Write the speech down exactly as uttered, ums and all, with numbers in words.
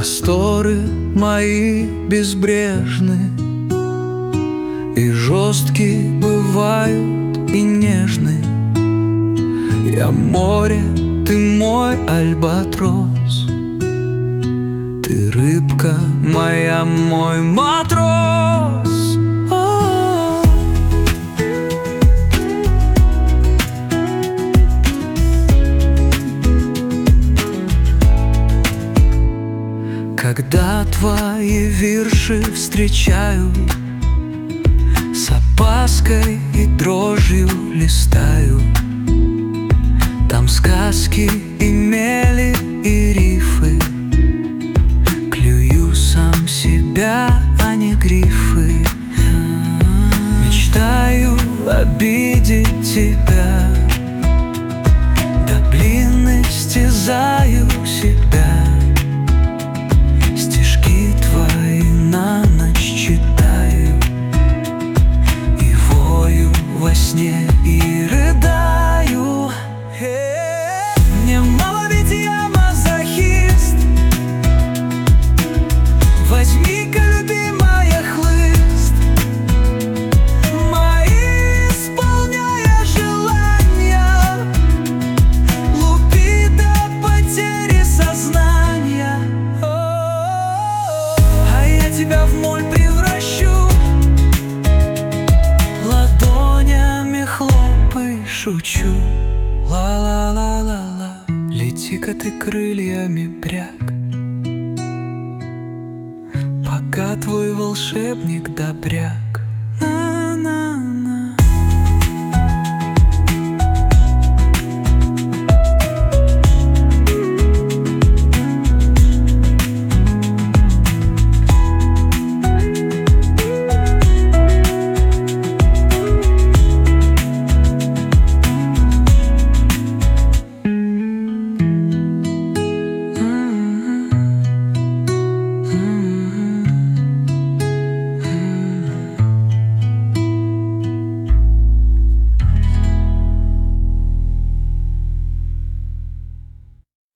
Просторы мои безбрежны, и жесткие бывают, и нежны. Я море, ты мой альбатрос, ты рыбка моя, мой матрос. О-о-о. Когда твои вирши встречаю, с опаской и дрожью листаю. Там сказки и мели, и рифы. Клюю сам себя, а не грифы. Мечтаю обидеть тебя, до блин истязаю себя. Стишки твои на ночь читаю, и вою во сне, и рыдаю. Мне мало, ведь я мазохист. Возьми-ка, любимая, хлыст, мои исполняя желания, лупи до потери сознания. А я тебя в моль превращу, ладонями хлопай, шучу. Ла-ла-ла-ла-ла, лети-ка ты крыльями, бряк, пока твой волшебник добряк.